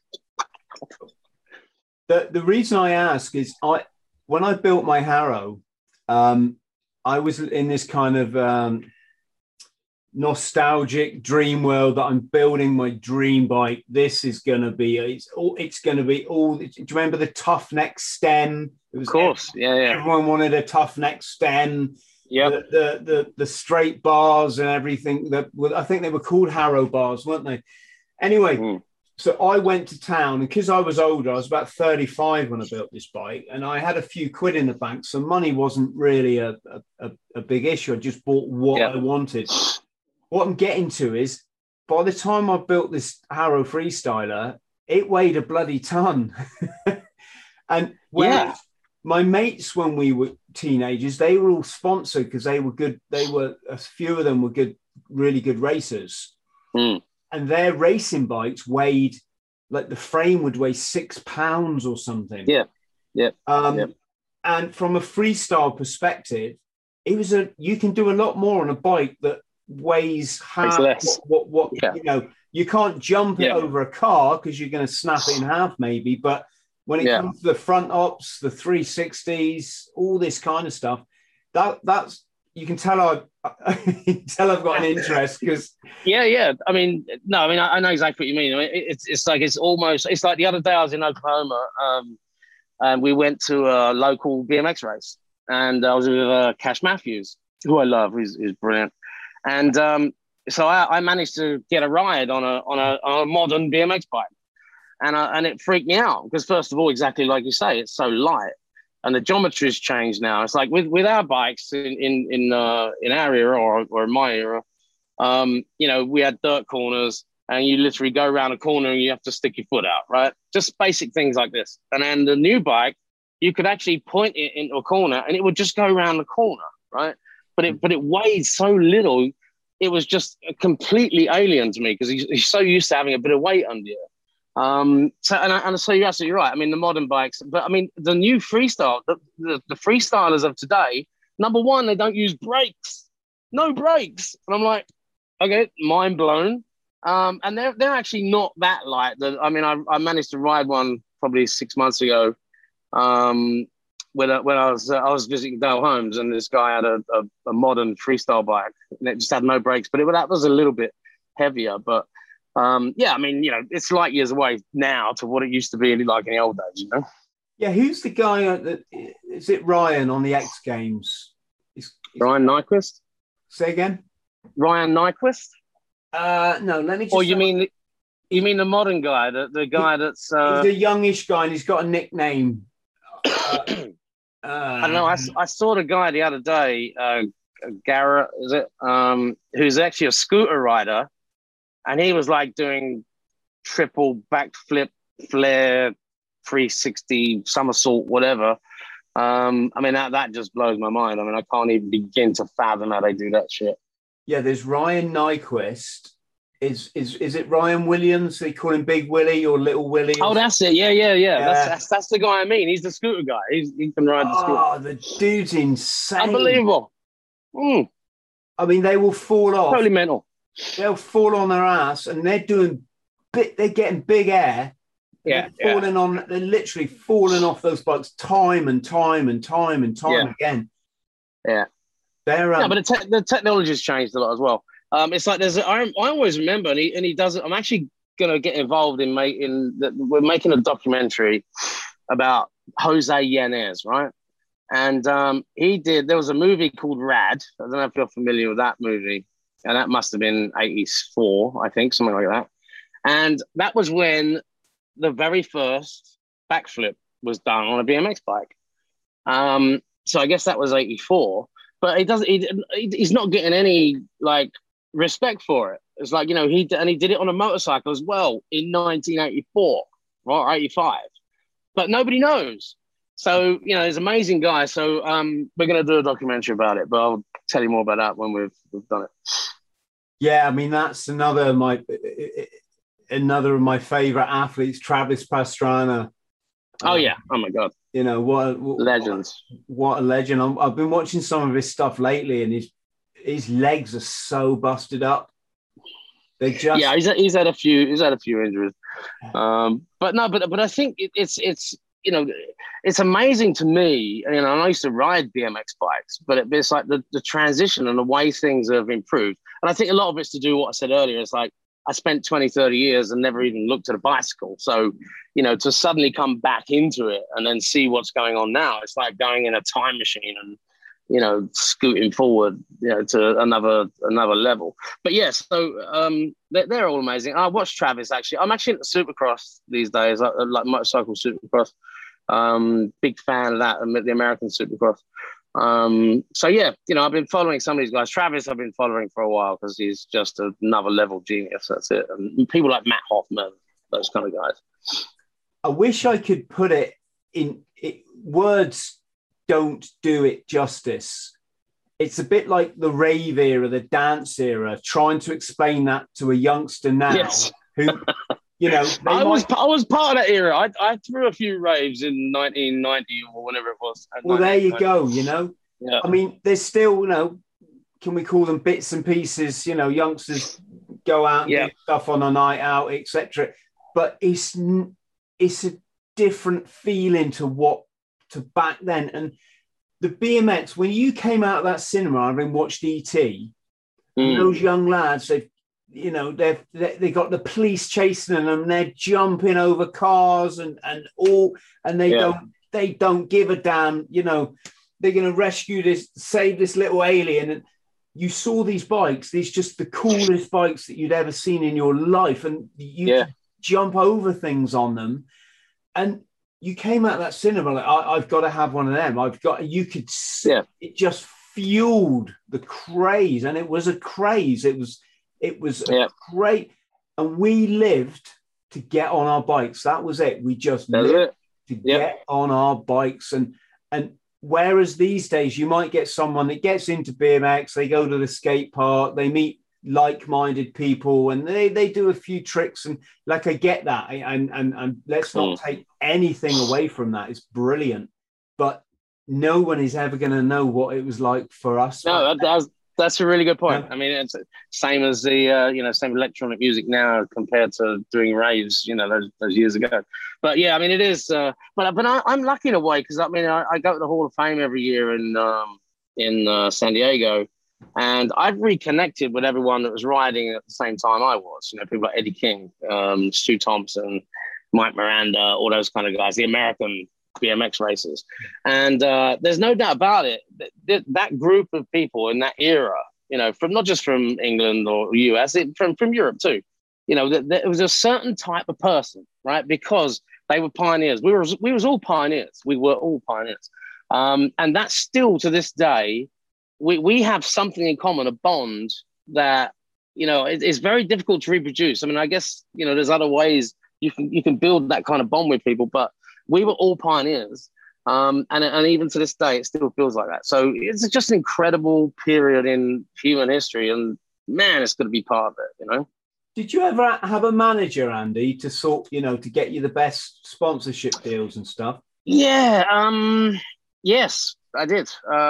it. The reason I ask is when I built my Harrow, I was in this kind of nostalgic dream world that I'm building my dream bike. This is going to be it's going to be all. Do you remember the Tough Neck stem? It was, of course, yeah. Everyone wanted a Tough Neck stem. Yeah, the straight bars and everything. I think they were called Harrow bars, weren't they? Anyway, so I went to town, and because I was older, I was about 35 when I built this bike, and I had a few quid in the bank, so money wasn't really a big issue. I just bought what I wanted. What I'm getting to is, by the time I built this Harrow Freestyler, it weighed a bloody ton. And my mates, when we were teenagers, they were all sponsored because they were good. A few of them were good, really good racers. And their racing bikes weighed, like the frame would weigh 6 pounds or something. And from a freestyle perspective, you can do a lot more on a bike that weighs half what you can't jump it over a car because you're going to snap it in half maybe, but when it comes to the front ops, the 360s, all this kind of stuff, that's you can tell I've got an interest because I mean I know exactly what you mean. I mean, it's like the other day I was in Oklahoma, and we went to a local BMX race, and I was with Cash Matthews, who I love. He's brilliant. And so I managed to get a ride on a modern BMX bike, and it freaked me out because, first of all, exactly like you say, it's so light, and the geometry's changed now. It's like with our bikes in our era or in my era, you know, we had dirt corners, and you literally go around a corner and you have to stick your foot out, right? Just basic things like this. And then the new bike, you could actually point it into a corner and it would just go around the corner, right? But it weighed so little, it was just completely alien to me because he's so used to having a bit of weight under you. So you're absolutely right. I mean, the modern bikes, but I mean, the new freestyle, the freestylers of today, number one, they don't use brakes, no brakes. And I'm like, okay, mind blown. And they're actually not that light. I mean, I managed to ride one probably 6 months ago. When I was visiting Dale Holmes, and this guy had a modern freestyle bike, and it just had no brakes, but that was a little bit heavier. But yeah, I mean, you know, it's light years away now to what it used to be like in the old days, you know. Yeah, who's the guy that is it? Ryan on the X Games? Ryan Nyquist. Say again. Ryan Nyquist. No, let me just. Or you mean the modern guy, the guy that's he's a youngish guy and he's got a nickname. I don't know. I saw the guy the other day, Garrett, is it? Who's actually a scooter rider, and he was like doing triple backflip, flare, 360 somersault, whatever. I mean, that just blows my mind. I mean, I can't even begin to fathom how they do that shit. Yeah, there's Ryan Nyquist. Is it Ryan Williams? They call him Big Willie or Little Willie? Oh, that's it. Yeah. That's the guy I mean. He's the scooter guy. He can ride the scooter. Oh, the dude's insane. Unbelievable. I mean, they will fall off. Totally mental. They'll fall on their ass, and they're getting big air. Yeah, they're literally falling off those bikes time and time again. Yeah. But the technology's changed a lot as well. It's like I always remember, and he does it. I'm actually going to get involved in we're making a documentary about Jose Yanez, right? And there was a movie called Rad. I don't know if you're familiar with that movie. And that must have been 84, I think, something like that. And that was when the very first backflip was done on a BMX bike. So I guess that was 84. But he's not getting any like respect for it. It's like, you know, he did it on a motorcycle as well in 1984, right, 85. But nobody knows. So, you know, he's an amazing guy. So we're going to do a documentary about it, but I'll tell you more about that when we've done it. Yeah, I mean, that's another of my favorite athletes, Travis Pastrana. Oh yeah! Oh my God! You know what legends? What a legend! I've been watching some of his stuff lately, and his legs are so busted up. They just he's had a few injuries, but I think it's you know, it's amazing to me. You know, I used to ride BMX bikes, but it's like the transition and the way things have improved. And I think a lot of it's to do what I said earlier. It's like I spent 20, 30 years and never even looked at a bicycle. So, you know, to suddenly come back into it and then see what's going on now, it's like going in a time machine and, you know, scooting forward, you know, to another level. But yes, so they're all amazing. I watched Travis actually. I'm actually into Supercross these days, like motorcycle Supercross. Big fan of that, the American Supercross. So yeah, you know, I've been following some of these guys. Travis, I've been following for a while because he's just another level genius. That's it. And people like Matt Hoffman, those kind of guys. I wish I could put it in words. Don't do it justice. It's a bit like the rave era, the dance era, trying to explain that to a youngster now who, you know, I was part of that era. I threw a few raves in 1990 or whenever it was. Well, there you go. You know, yeah. I mean, there's still, you know, can we call them bits and pieces? You know, youngsters go out and do stuff on a night out, etc. But it's a different feeling to back then. And the BMX, when you came out of that cinema and watched E.T., those young lads, they got the police chasing them, they're jumping over cars and they don't give a damn, you know, they're going to save this little alien. And you saw these bikes, these just the coolest bikes that you'd ever seen in your life. And you jump over things on them. And you came out of that cinema like, I've got to have one of them. You could see it just fueled the craze, and it was a craze. It was great, and we lived to get on our bikes. That was it. We just lived to get on our bikes, and whereas these days you might get someone that gets into BMX, they go to the skate park, they meet like-minded people, and they do a few tricks, and like I get that, and let's not take anything away from that. It's brilliant, but no one is ever going to know what it was like for us. No, that's a really good point. I mean, it's same as the same electronic music now compared to doing raves, those years ago. But yeah, I mean, it is. But I'm lucky in a way, because I mean, I go to the Hall of Fame every year in San Diego, and I've reconnected with everyone that was riding at the same time I was. People like Eddie King, Stu Thompson, Mike Miranda, all those kind of guys, the American BMX racers. And there's no doubt about it, that group of people in that era, from not just from England or US, from Europe too, there was a certain type of person, right? Because they were pioneers. We was all pioneers. We were all pioneers. And that's still to this day, we have something in common, a bond that, it's very difficult to reproduce. I mean, I guess, there's other ways you can build that kind of bond with people, but we were all pioneers. And even to this day, it still feels like that. So it's just an incredible period in human history, and man, it's going to be part of it, Did you ever have a manager, Andy, to sort, to get you the best sponsorship deals and stuff? Yeah. Yes, I did.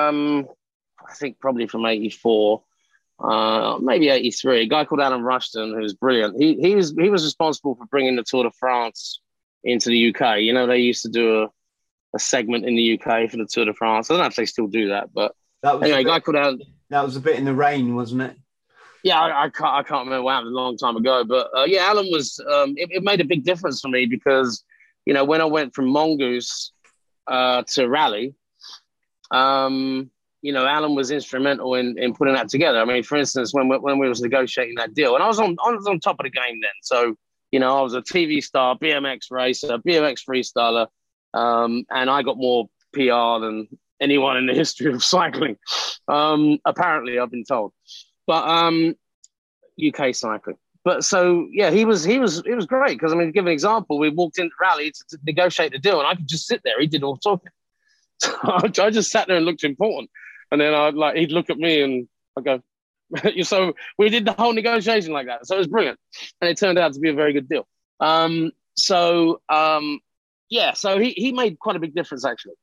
I think probably from 84, maybe 83. A guy called Alan Rushton, who was brilliant. He was responsible for bringing the Tour de France into the UK. They used to do a segment in the UK for the Tour de France. I don't know if they still do that, but anyway, a guy called Alan. That was a bit in the rain, wasn't it? Yeah, I can't remember what happened a long time ago, but Alan was. It made a big difference for me because when I went from Mongoose to Rally, Alan was instrumental in putting that together. I mean, for instance, when we was negotiating that deal, and I was on top of the game then, so. I was a TV star, BMX racer, BMX freestyler, and I got more PR than anyone in the history of cycling. Apparently, I've been told. But UK cycling. But so yeah, it was great because I mean, to give an example, we walked into Rally to negotiate the deal, and I could just sit there. He did all the talking. So I just sat there and looked important, and then he'd look at me and I go. So we did the whole negotiation like that. So it was brilliant. And it turned out to be a very good deal. So he made quite a big difference, actually.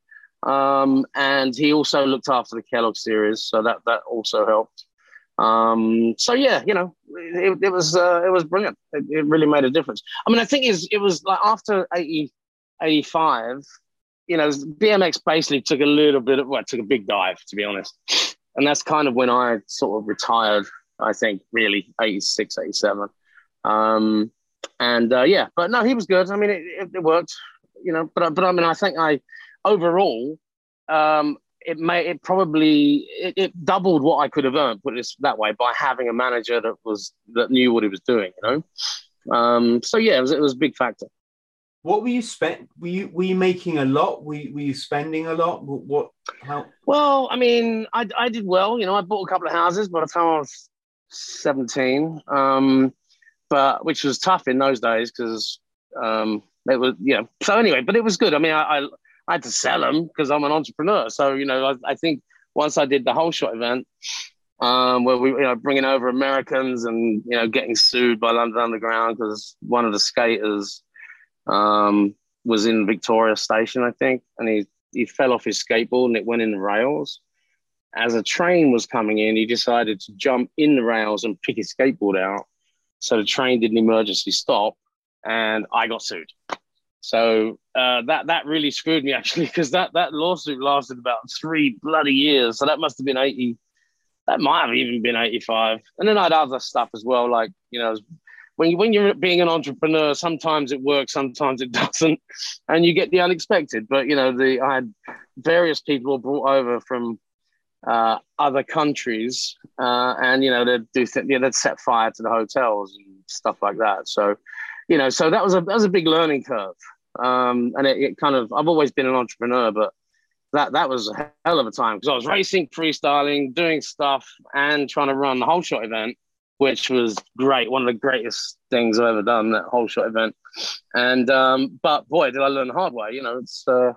And he also looked after the Kellogg series. So that also helped. So, yeah, it was brilliant. It really made a difference. I mean, I think it was like after 85, BMX basically took took a big dive, to be honest. And that's kind of when I sort of retired, I think, really, 86, 87. But no, he was good. I mean, it worked, but I mean, I think overall, it doubled what I could have earned, put it that way, by having a manager that knew what he was doing, So yeah, it was a big factor. What were you Were you making a lot? Were you spending a lot? How? Well, I mean, I did well. I bought a couple of houses by the time I was 17, but which was tough in those days because it was So anyway, but it was good. I mean, I had to sell them because I'm an entrepreneur. So I think once I did the whole shot event, where we bringing over Americans and getting sued by London Underground because one of the skaters. Was in Victoria Station, I think, and he fell off his skateboard and it went in the rails. As a train was coming in, he decided to jump in the rails and pick his skateboard out. So the train did an emergency stop and I got sued. So that really screwed me, actually, because that lawsuit lasted about 3 bloody years. So that must have been 80. That might have even been 85. And then I had other stuff as well, like, when you're being an entrepreneur, sometimes it works, sometimes it doesn't, and you get the unexpected. But I had various people brought over from other countries, and they'd set fire to the hotels and stuff like that. So, so that was a big learning curve. And it kind of, I've always been an entrepreneur, but that was a hell of a time because I was racing, freestyling, doing stuff, and trying to run the whole shot event, which was great. One of the greatest things I've ever done, that whole shot event. And but boy, did I learn the hard way. You know,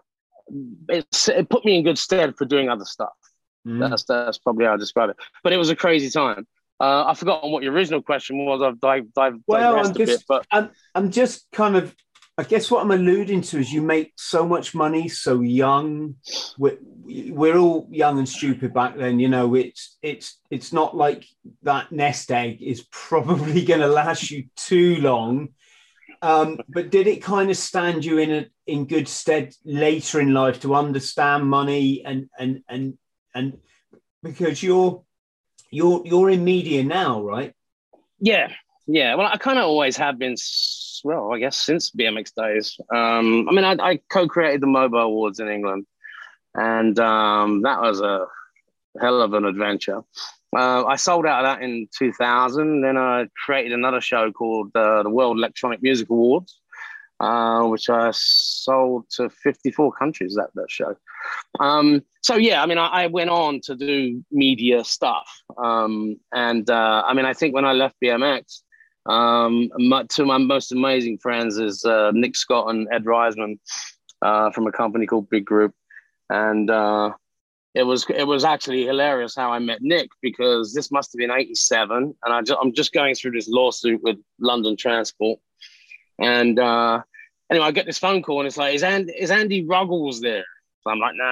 it put me in good stead for doing other stuff. That's probably how I describe it. But it was a crazy time. I've forgotten what your original question was. I've digressed a bit, but I'm just kind of, I guess what I'm alluding to is you make so much money so young. We're all young and stupid back then, you know. It's not like that nest egg is probably going to last you too long. But did it kind of stand you in good stead later in life to understand money and because you're in media now, right? Yeah. Well, I kind of always have been. Well, I guess since BMX days. I mean, I co-created the MOBO Awards in England, and that was a hell of an adventure. I sold out of that in 2000. Then I created another show called the World Electronic Music Awards, which I sold to 54 countries, that show. So, yeah, I mean, I went on to do media stuff. I mean, I think when I left BMX, two of my most amazing friends is Nick Scott and Ed Reisman from a company called Big Group. And it was actually hilarious how I met Nick, because this must have been 87. And I'm just going through this lawsuit with London Transport. And anyway, I get this phone call and it's like, is Andy Ruggles there? So I'm like,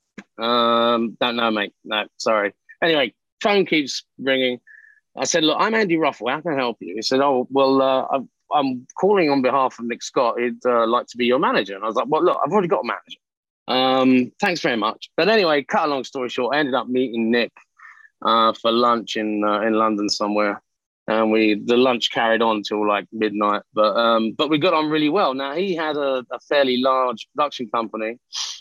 nah, don't know, mate. No, sorry. Anyway, phone keeps ringing. I said, look, I'm Andy Ruffle. How can I help you? He said, oh, well, I'm calling on behalf of Nick Scott. He'd like to be your manager. And I was like, well, look, I've already got a manager. Thanks very much. But anyway, cut a long story short, I ended up meeting Nick for lunch in London somewhere. And the lunch carried on till like midnight. But we got on really well. Now, he had a fairly large production company.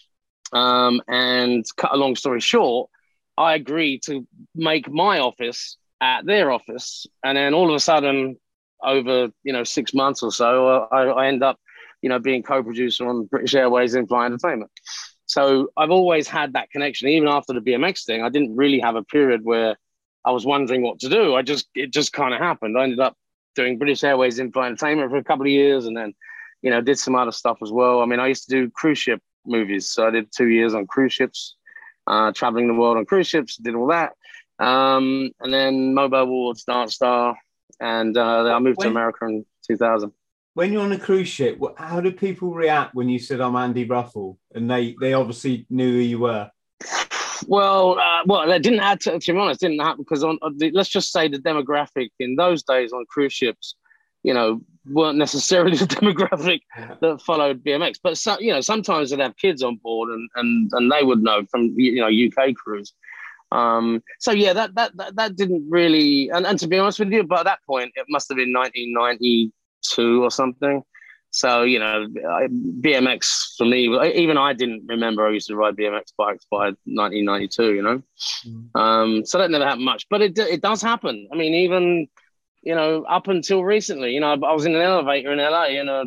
And cut a long story short, I agreed to make my office at their office, and then all of a sudden, over 6 months or so, I end up, being co-producer on British Airways in-flight entertainment. So I've always had that connection. Even after the BMX thing, I didn't really have a period where I was wondering what to do. It just kind of happened. I ended up doing British Airways in-flight entertainment for a couple of years, and then, did some other stuff as well. I mean, I used to do cruise ship movies, so I did 2 years on cruise ships, traveling the world on cruise ships, did all that. And then MOBO Awards, Dance Star, and I moved to America in 2000. When you're on a cruise ship, how do people react when you said I'm Andy Ruffle, and they obviously knew who you were? Well, they didn't have to be honest, didn't happen because let's just say the demographic in those days on cruise ships, weren't necessarily the demographic that followed BMX. But sometimes they'd have kids on board, and they would know from UK crews. So yeah, that didn't really, and to be honest with you, but at that point it must have been 1992 or something. So BMX for me, even I didn't remember I used to ride BMX bikes by 1992. So that never happened much, but it does happen. I mean, even up until recently, I was in an elevator in LA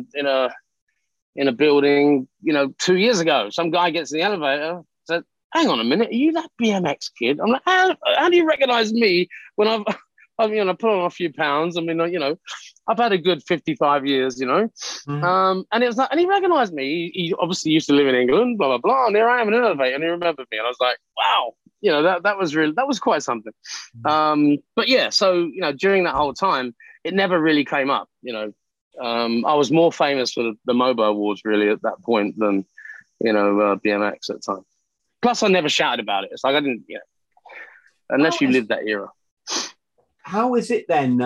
in a building, 2 years ago. Some guy gets in the elevator, said, hang on a minute, are you that BMX kid? I'm like, how do you recognize me when I've put on a few pounds? I mean, I've had a good 55 years, and it was like, and he recognized me. He obviously used to live in England, blah, blah, blah. And there I am in an elevator, and he remembered me. And I was like, wow, that was quite something. But yeah, so, during that whole time, it never really came up, I was more famous for the MOBO Awards really at that point than, BMX at the time. Plus, I never shouted about it. It's like I didn't, unless you lived that era. How is it then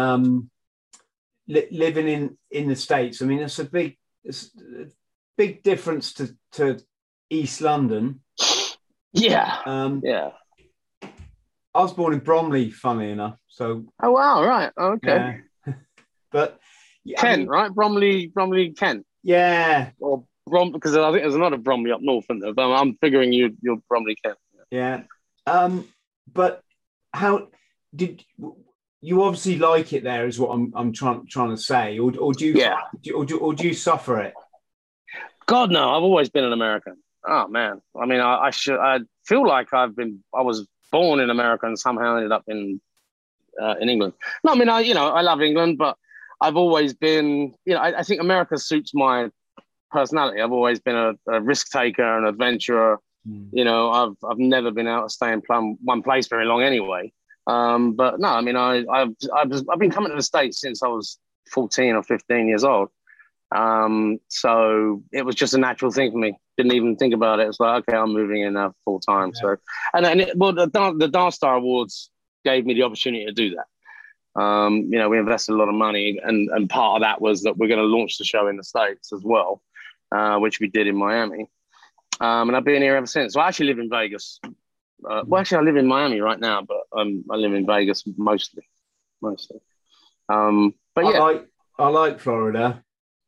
living in the States? I mean, it's a big difference to East London. Yeah. Yeah. I was born in Bromley, funnily enough. So. Oh wow! Right. Okay. Yeah. But Kent, right? Bromley, Kent. Yeah. Or because I think there's another Bromley up north, isn't there? But I'm figuring you're Bromley, Kent. Yeah. But how did you obviously like it there? Is what I'm trying to say, or do you? Yeah. Or do you suffer it? God, no, I've always been an American. Oh man, I mean, I feel like I was born in America and somehow ended up in England. No, I mean, I love England, but I've always been, I think America suits my personality. I've always been a risk taker, an adventurer. I've never been able to stay in one place very long anyway. But no, I mean, I've been coming to the States since I was 14 or 15 years old. So it was just a natural thing for me. Didn't even think about it. It's like, okay, I'm moving in full time. Yeah. So, the Dance Star Awards gave me the opportunity to do that. We invested a lot of money, and part of that was that we're going to launch the show in the States as well, which we did in Miami. And I've been here ever since. So I actually live in Vegas. I live in Miami right now, but I live in Vegas mostly. But yeah, I like Florida.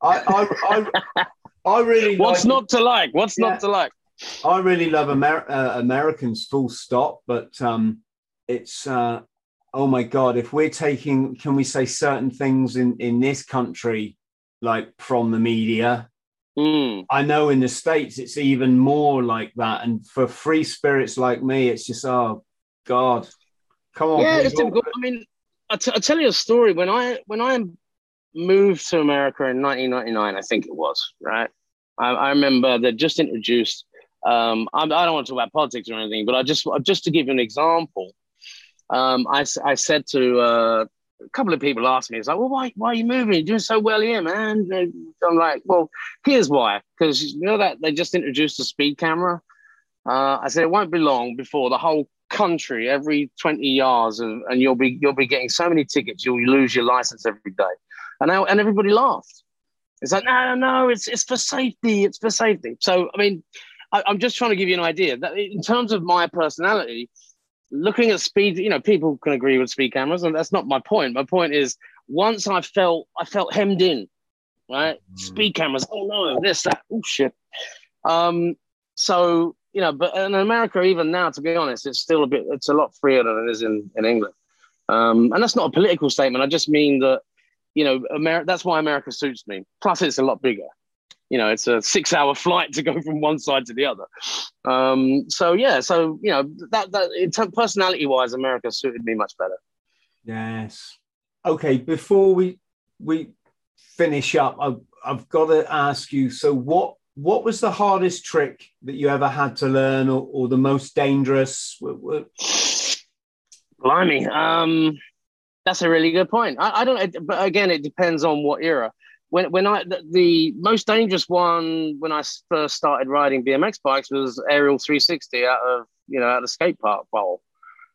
I really What's not to like? What's not to like? I really love Americans, full stop. But it's oh my God, if we're taking, can we say certain things in this country, like from the media? I know in the States it's even more like that. And for free spirits like me, it's just, oh God, come on. Yeah, it's difficult. I mean, I'll tell you a story. When I moved to America in 1999, I think it was, right? I remember they just introduced, I don't want to talk about politics or anything, but just to give you an example, I said to a couple of people asked me, it's like, well, why are you moving? You're doing so well here, man. I'm like, well, here's why. Because you know that they just introduced a speed camera? I said, it won't be long before the whole country, every 20 yards, and you'll be getting so many tickets, you'll lose your license every day. And everybody laughed. It's like, no, it's for safety. It's for safety. So, I mean, I'm just trying to give you an idea that in terms of my personality, looking at speed, people can agree with speed cameras, and that's not my point. My point is, once I felt hemmed in, right? Speed cameras, oh no, this, that, oh shit. So, but in America, even now, to be honest, it's a lot freer than it is in England. And that's not a political statement. I just mean that, that's why America suits me. Plus, it's a lot bigger. It's a 6-hour flight to go from one side to the other. That personality-wise, America suited me much better. Yes. Okay, before we finish up, I've got to ask you, so what was the hardest trick that you ever had to learn, or the most dangerous? Blimey. That's a really good point. I don't, but again, it depends on what era. The most dangerous one when I first started riding BMX bikes was Aerial 360 out of the skate park bowl,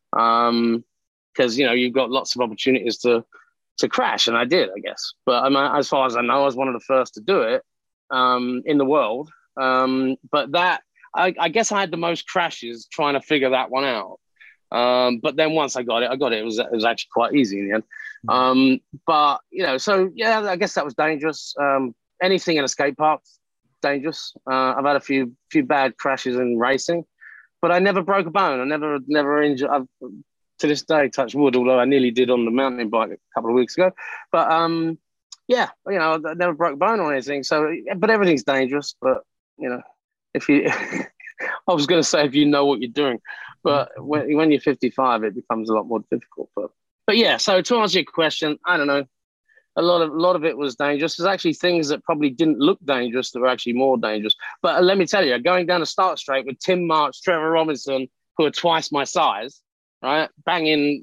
because you've got lots of opportunities to crash, and I did, I guess. But as far as I know, I was one of the first to do it in the world. But that I guess I had the most crashes trying to figure that one out. But then once I got it. It was actually quite easy in the end. But so yeah, I guess that was dangerous. Anything in a skate park, dangerous. I've had a few bad crashes in racing, but I never broke a bone. I never injured. To this day, touch wood, although I nearly did on the mountain bike a couple of weeks ago. But yeah, I never broke a bone or anything. So, but everything's dangerous. But if you I was going to say if you know what you're doing, but when you're 55, it becomes a lot more difficult. But yeah, so to answer your question, I don't know. A lot of it was dangerous. There's actually things that probably didn't look dangerous that were actually more dangerous. But let me tell you, going down the start straight with Tim March, Trevor Robinson, who are twice my size, right, banging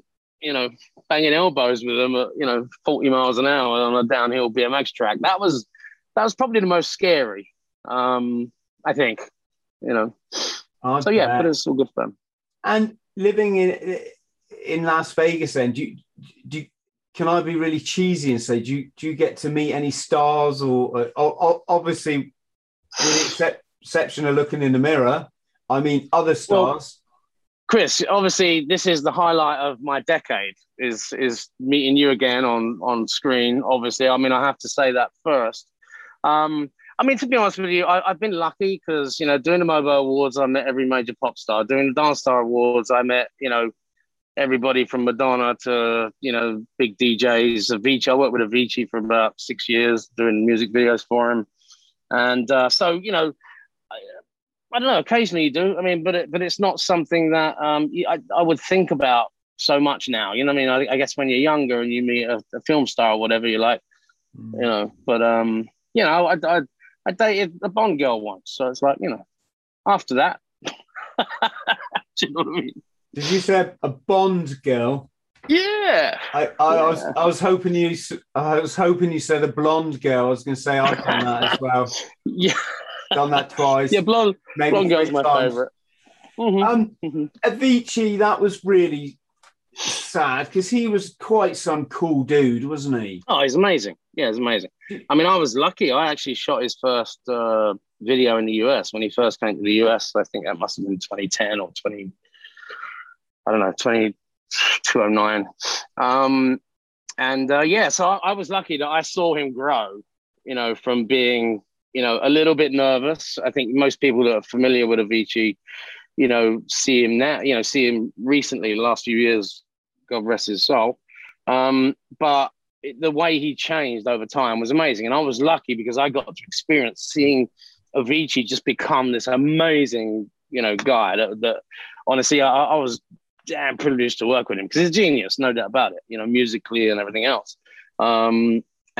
elbows with them at 40 miles an hour on a downhill BMX track. That was probably the most scary. I think. So yeah, but it's all good fun. And living in Las Vegas, then, can I be really cheesy and say, do you get to meet any stars, or obviously, with the exception of looking in the mirror, I mean other stars? Well, Chris, obviously, this is the highlight of my decade. Is meeting you again on screen. Obviously, I mean, I have to say that first. I mean, to be honest with you, I've been lucky because, doing the Mobo Awards, I met every major pop star. Doing the Dance Star Awards, I met, everybody from Madonna to, big DJs. Avicii, I worked with Avicii for about 6 years doing music videos for him. And so, you know, I don't know. Occasionally you do. I mean, but it's not something that I would think about so much now. You know what I mean? I guess when you're younger and you meet a film star or whatever, you're like, you know. But you know, I dated a Bond girl once, so it's like, you know, after that, do you know what I mean? Did you say a Bond girl? Yeah. I was hoping you said a blonde girl. I was going to say I've done that as well. Yeah. Done that twice. Yeah, blonde girl's my favorite. Avicii, that was really sad because he was quite some cool dude, wasn't he? Oh, he's amazing. Yeah, he's amazing. I mean, I was lucky. I actually shot his first video in the US when he first came to the US. I think that must have been 2010 or 2009. Yeah, so I was lucky that I saw him grow, you know, from being, you know, a little bit nervous. I think most people that are familiar with Avicii, you know, see him recently, the last few years, God rest his soul. But the way he changed over time was amazing. And I was lucky because I got to experience seeing Avicii just become this amazing, you know, guy that honestly, I was damn privileged to work with him because he's a genius, no doubt about it, you know, musically and everything else. But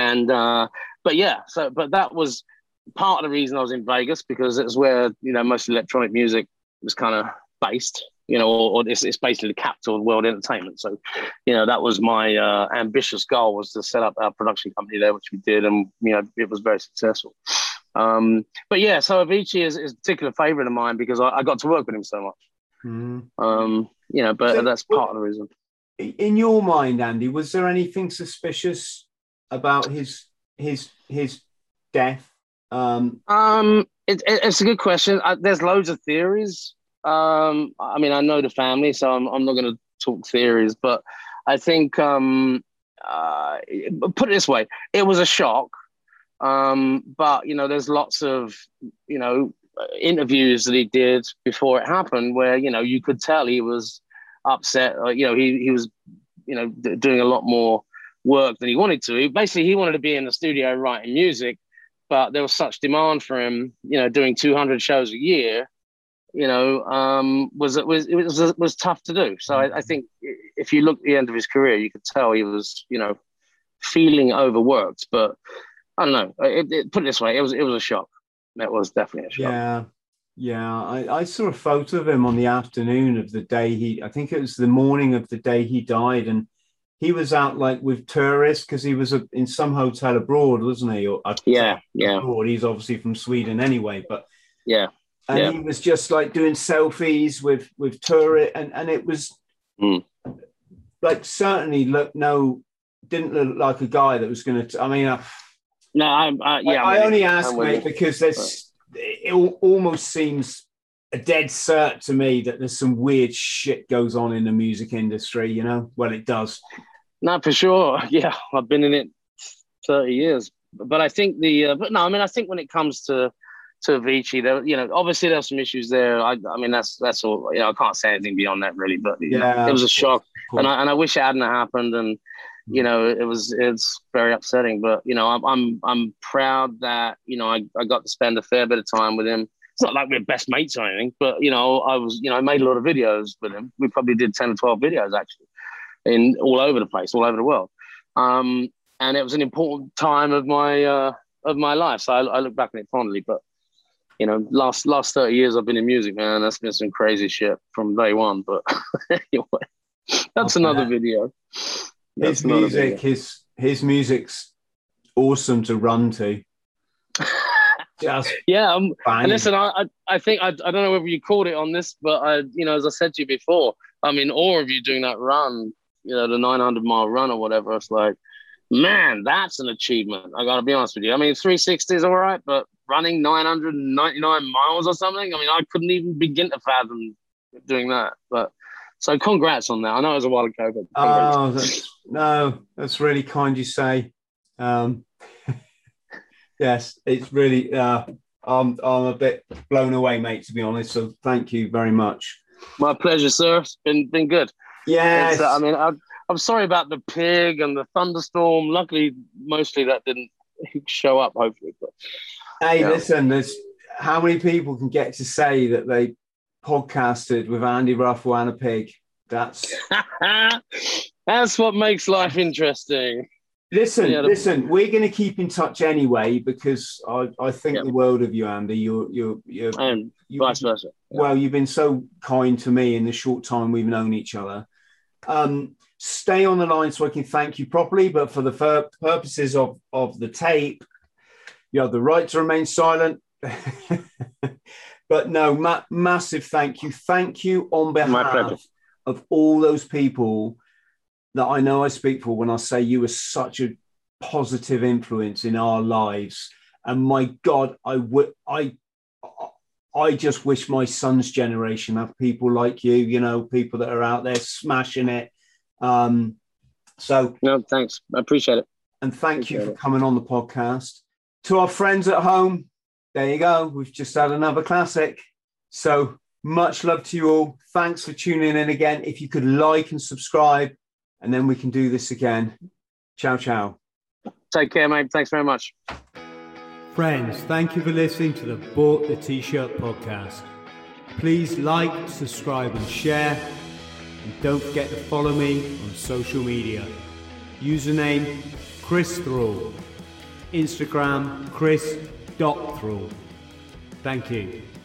that was part of the reason I was in Vegas, because it's where, you know, most electronic music was kind of based, you know, or it's basically the capital of world entertainment. So, you know, that was my ambitious goal, was to set up our production company there, which we did, and, you know, it was very successful. But yeah, so Avicii is a particular favorite of mine because I got to work with him so much. You know, but that's part of the reason. In your mind, Andy, was there anything suspicious about his death? It's a good question. There's loads of theories. I mean, I know the family, so I'm not going to talk theories, but I think put it this way, it was a shock. But you know, there's lots of, you know, interviews that he did before it happened where, you know, you could tell he was upset. You know, he was, you know, doing a lot more work than he wanted to. He wanted to be in the studio writing music, but there was such demand for him, you know, doing 200 shows a year, you know, was tough to do. So I think if you look at the end of his career, you could tell he was, you know, feeling overworked. But I don't know. Put it this way, it was a shock. It was definitely a shock. Yeah. I saw a photo of him on the afternoon of the day I think it was the morning of the day he died, and he was out like with tourists because he was in some hotel abroad, wasn't he? Yeah. Abroad. He's obviously from Sweden anyway, but yeah. He was just like doing selfies with tourists, and it was like certainly didn't look like a guy that was going to. I mean, I only ask, mate, because it almost seems a dead cert to me that there's some weird shit goes on in the music industry, you know? Well, it does. No, for sure. Yeah, I've been in it 30 years. But I think I think when it comes to Avicii, there, you know, obviously there's some issues there. I mean, that's all, you know, I can't say anything beyond that really, but you know, it was a shock. And I wish it hadn't happened, and you know, it's very upsetting, but you know, I'm proud that, you know, I got to spend a fair bit of time with him. It's not like we're best mates or anything, but you know, I made a lot of videos with him. We probably did 10 or 12 videos actually, in all over the place, all over the world. And it was an important time of my life. So I look back on it fondly, but you know, last 30 years I've been in music, man. That's been some crazy shit from day one, but anyway, that's another video. His music's awesome to run to. Just and listen, I think I don't know whether you called it on this, but you know, as I said to you before, I'm in awe of you doing that run, you know, the 900-mile run or whatever. It's like, man, that's an achievement. I got to be honest with you. I mean, 360 is all right, but running 999 miles or something, I mean, I couldn't even begin to fathom doing that. But so congrats on that. I know it was a while ago, but that's really kind you say. Yes, it's really, I'm a bit blown away, mate, to be honest. So thank you very much. My pleasure, sir. It's been good. Yes. I mean, I'm sorry about the pig and the thunderstorm. Luckily, mostly that didn't show up, hopefully. But Hey, listen, there's how many people can get to say that they podcasted with Andy Ruffle and a pig? That's what makes life interesting. Listen, we're going to keep in touch anyway, because I think the world of you, Andy. You're and vice versa. Well, you've been so kind to me in the short time we've known each other. Stay on the line so I can thank you properly, but for the purposes of the tape, you have the right to remain silent. But no, massive thank you. Thank you on behalf of all those people that I know I speak for when I say you were such a positive influence in our lives. And my God, I just wish my son's generation have people like you, people that are out there smashing it. So no, thanks. I appreciate it. And thank you for coming on the podcast. To our friends at home, there you go. We've just had another classic. So much love to you all. Thanks for tuning in again. If you could like and subscribe, and then we can do this again. Ciao, ciao. Take care, mate. Thanks very much. Friends, thank you for listening to the Bought the T-Shirt podcast. Please like, subscribe and share. And don't forget to follow me on social media. Username, Chris Thrall. Instagram, chris.thrall. Thank you.